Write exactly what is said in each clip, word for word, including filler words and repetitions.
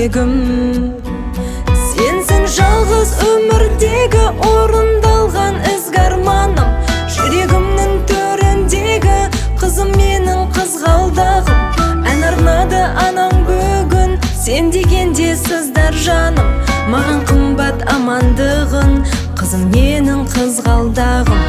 тілегім. Сенсің жалғыз өмірдегі орындалған ізгі арманым, жүрегімнің төріндегі қызым менің қызғалдағым. Ән арнады анаң бүгін, сен дегенде сыздар жаным. Маған қымбат амандығын, қызым менің қызғалдағым.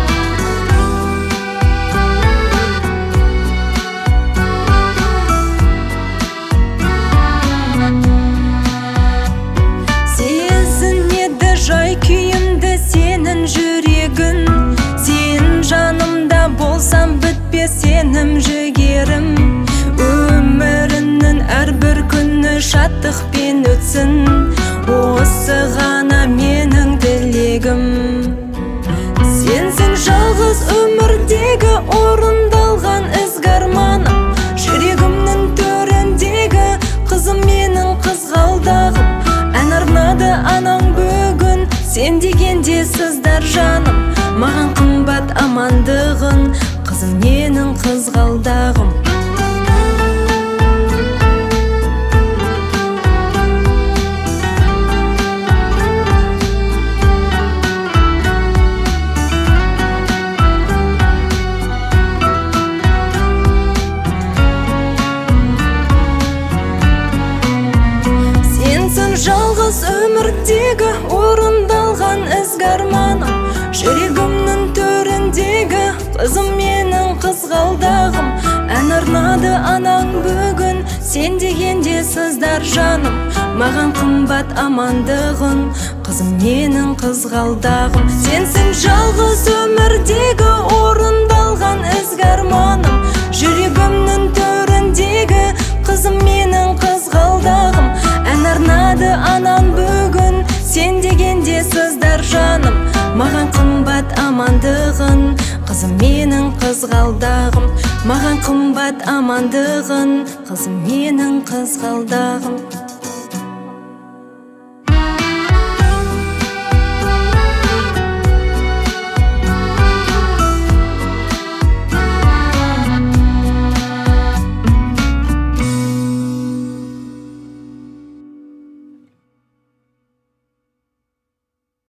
Сезінеді жай күйімді сенің жүрегін, сен жанымда болсам бітпес сенім жігерім. Өмірінің әрбір күні шаттықпен өтсін, осы ғана менің тілегім. Сенсің жалғыз өмірдегі орындалған ізгі арманым, жүрегімнің төріндегі қызым менің қызғалдағым. Ән арнады анаң бүгін, сен дегенде сыздар жаным. Маған қымбат амандығын, қызым менің қызғалдағым. Жалғыз өмірдегі орындалған ізгі арманым, жүрегімнің төріндегі қызым менің қызғалдағым. Ән арнады анаң бүгін, сен дегенде сыздар жаным. Маған қымбат амандығын, қызым менің қызғалдағым. Сенсің жалғыз өмірдегі орындалған ізгі арманым, жүрегімнің төріндегі қызым менің қызғалдағым. Ән арнады анаң бүгін, сен дегенде сыздар жаным. Маған қымбат амандығын, қызым менің қызғалдағым. Маған қымбат амандығын, қызым менің қызғалдағым.